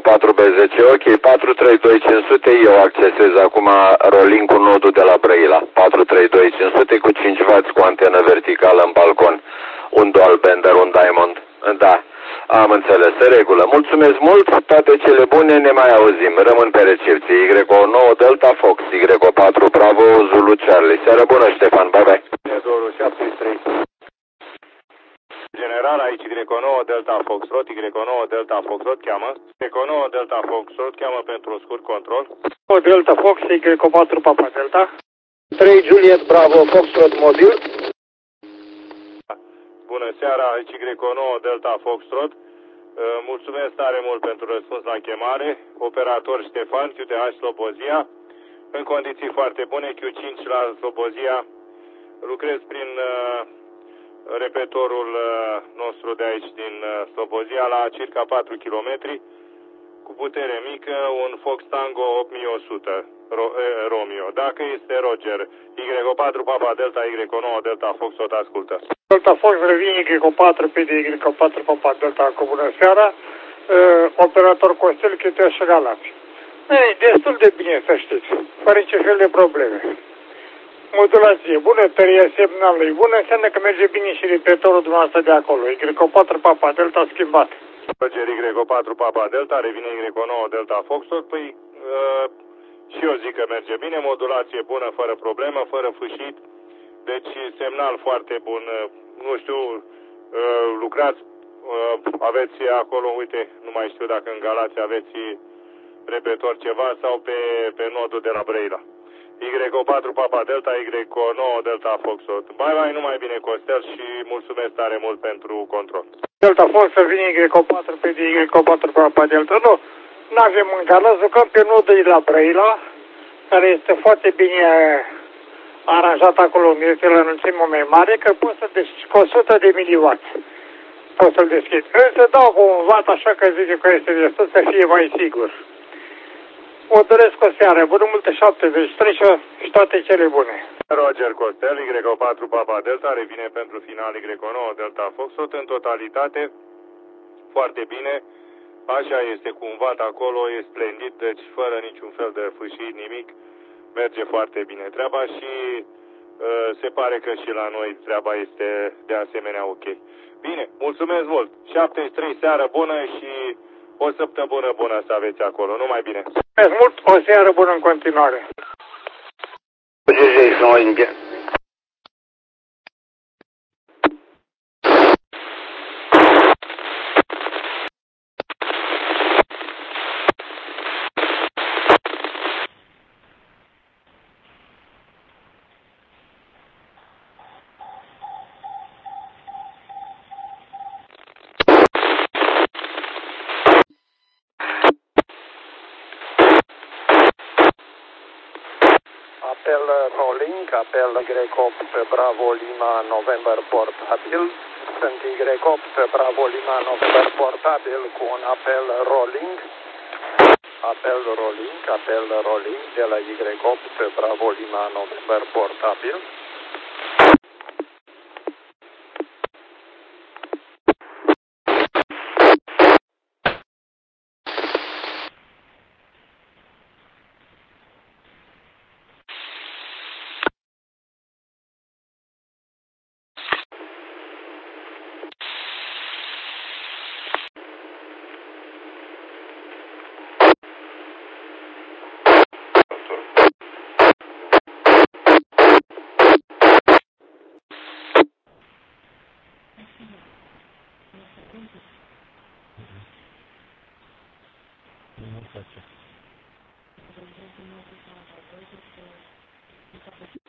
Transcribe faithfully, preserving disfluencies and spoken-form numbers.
patru B zece, ok, patru trei doi cinci sute, eu accesez acum rolling cu nodul de la Brăila, patru trei doi cinci sute cu cinci wați cu antenă verticală în balcon, un dual bender, un diamond, da, am înțeles, în regulă, mulțumesc mult, toate cele bune, ne mai auzim, rămân pe recepție, Y O nouă Delta Fox, Y O patru Bravo Zulu Charlie, seară bună Ștefan, bye bye. șaptezeci și trei. General, aici Y O nouă Delta Foxtrot, Y O nouă Delta Foxtrot cheamă. Y O nouă Delta Foxtrot cheamă pentru un scurt control. O Delta Fox, Y O patru Papa Delta. trei Juliet Bravo Foxtrot mobil. Bună seara, aici Y O nouă Delta Foxtrot. Mulțumesc tare mult pentru răspuns la chemare. Operator Ștefan, Q T H Slobozia. În condiții foarte bune, Q cinci la Slobozia. Lucrez prin... Uh, repetorul nostru de aici din Slobozia la circa patru kilometri cu putere mică, un Fox Tango opt mii o sută Ro Romeo. Dacă este Roger, Y O patru Papa Delta, Y O nouă Delta Fox, tot ascultă. Delta Fox revine Y O patru pe de Y O patru Papa Delta, cu bună seara. Uh, operator Costel, Q T H Galați. Ei, destul de bine, să știți, fără nici fel de probleme. Modulație bună, tăria semnalului bună, înseamnă că merge bine și repetorul dumneavoastră de acolo. Y O patru Papa Delta schimbat. Roger, Y O patru Papa Delta, revine Y O nouă Delta Foxtrot, păi uh, și eu zic că merge bine, modulație bună, fără problemă, fără fâșit, deci semnal foarte bun, nu știu, uh, lucrați, uh, aveți acolo, uite, nu mai știu dacă în Galați aveți repetor ceva sau pe, pe nodul de la Brăila. Y O patru Papa Delta, Y O nouă Delta Foxtrot. Bye bye, numai bine Costel și mulțumesc tare mult pentru control. Delta Fox să vine Y O patru pe de Y O patru Papa Delta. Nu, nu avem în Galați, jucăm pe nodul de la Brăila, care este foarte bine aranjat acolo, unde este la înălțime mai mare, că poți să deschizi cu o sută de miliwatt. Poți să-l deschizi. Însă dau cu un watt, așa că zice că este destul să fie mai sigur. O doresc o seară bună, multe șaptezeci și trei și toate cele bune. Roger Costel, Y O patru Papa Delta, revine pentru final Y O nouă Delta Foxtrot, în totalitate, foarte bine, așa este cumva acolo, e splendid, deci fără niciun fel de fâșii, nimic, merge foarte bine treaba și uh, se pare că și la noi treaba este de asemenea ok. Bine, mulțumesc mult, șaptezeci și trei, seară bună și o săptămână bună să aveți acolo, numai bine. Mulțumesc mult, o seară bună în continuare. Apel rolling, apel Y opt Bravo Lima November portabil. Sunt Y opt Bravo Lima November portabil cu un apel rolling. Apel rolling, apel rolling de la Y opt Bravo Lima November portabil. Nu face.